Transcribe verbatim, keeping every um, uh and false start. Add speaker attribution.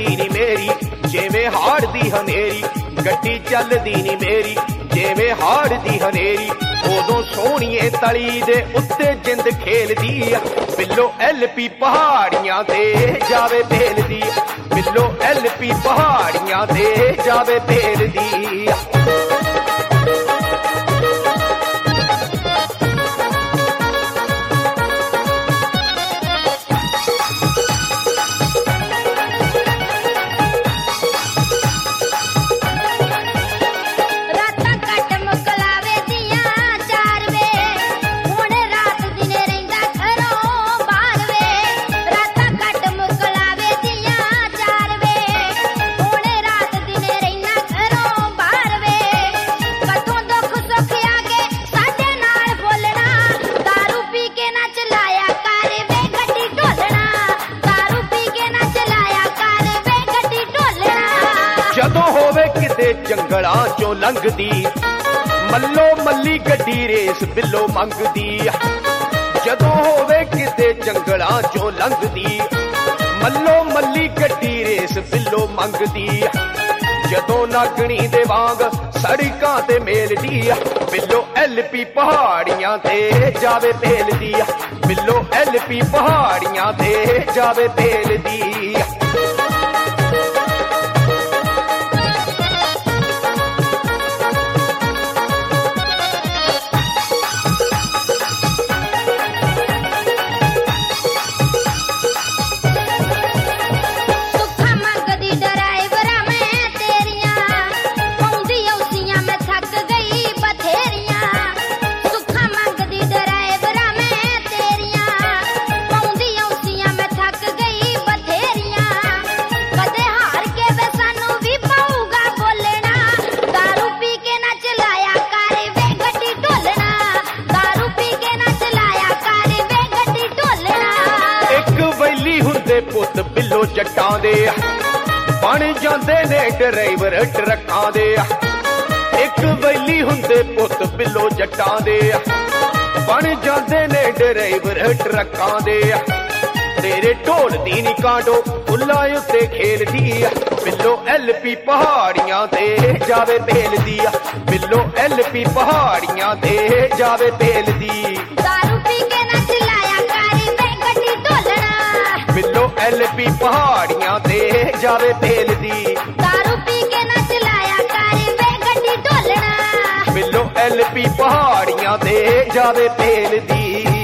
Speaker 1: चलदी नी मेरी जिवें हाड़ दी हनेरी, गड्डी चलदी नी मेरी जिवें हाड़ दी हनेरी। उदों सोहणीए तली दे उत्ते जिंद खेलदी, बिल्लो एल पी पहाड़ियां ते जावे भेलदी, बिल्लो एल पी पहाड़ियां ते जावे भेलदी। ਜਦੋਂ ਹੋਵੇ ਕਿਤੇ ਜੰਗਲਾਂ ਚੋਂ ਲੰਘਦੀ, ਮੱਲੋ ਮੱਲੀ ਗੱਡੀ ਰੇਸ ਬਿੱਲੋ ਮੰਗਦੀ। ਜਦੋਂ ਹੋਵੇ ਕਿਤੇ ਜੰਗਲਾਂ ਚੋਂ ਲੰਘਦੀ, ਮੱਲੋ ਮੱਲੀ ਗੱਡੀ ਰੇਸ ਬਿੱਲੋ ਮੰਗਦੀ। ਜਦੋਂ ਨਾਗਣੀ ਦੇ ਵਾਂਗ ਸੜਕਾਂ ਤੇ ਮੇਲਦੀ, ਬਿੱਲੋ ਐਲ ਪੀ ਪਹਾੜੀਆਂ ਤੇ ਜਾਵੇ ਭੇਲਦੀ, ਬਿੱਲੋ ਐਲ ਪੀ ਪਹਾੜੀਆਂ ਤੇ ਜਾਵੇ ਭੇਲਦੀ। ਪੁੱਤ ਬਿੱਲੋ ਜੱਟਾਂ ਦੇ ਬਣ ਜਾਂਦੇ ਨੇ ਡਰਾਈਵਰ ਟਰੱਕਾਂ ਦੇ। ਇੱਕ ਵੈਲੀ ਹੁੰਦੇ ਪੁੱਤ ਬਿੱਲੋ ਜੱਟਾਂ ਦੇ ਬਣ ਜਾਂਦੇ ਨੇ ਡਰਾਈਵਰ ਟਰੱਕਾਂ ਦੇ। ਤੇਰੇ ਢੋਲ ਦੀ ਨੀ ਕਾਂਡੋ ਫੁੱਲਾਂ ਉੱਤੇ ਖੇਲਦੀ, ਬਿੱਲੋ ਐਲ ਪੀ ਪਹਾੜੀਆਂ ਤੇ ਜਾਵੇ ਭੇਲਦੀ, ਬਿੱਲੋ ਐਲ ਪੀ ਪਹਾੜੀਆਂ ਤੇ ਜਾਵੇ ਭੇਲਦੀ।
Speaker 2: ਦਾਰੂ ਪੀ ਕੇ ਨਾ ਚਲਾਇਆ ਕਰੀ ਵੇ ਗੱਡੀ ਢੋਲਣਾ,
Speaker 1: ਬਿੱਲੋ ਐਲ ਪੀ ਪਹਾੜੀਆਂ ਤੇ ਜਾਵੇ ਭੇਲਦੀ।
Speaker 2: ਦਾਰੂ ਪੀ ਕੇ ਨਾ ਚਲਾਇਆ ਕਰੀ ਵੇ ਗੱਡੀ ਢੋਲਣਾ,
Speaker 1: ਬਿੱਲੋ ਐਲ ਪੀ ਪਹਾੜੀਆਂ ਤੇ ਜਾਵੇ ਭੇਲਦੀ।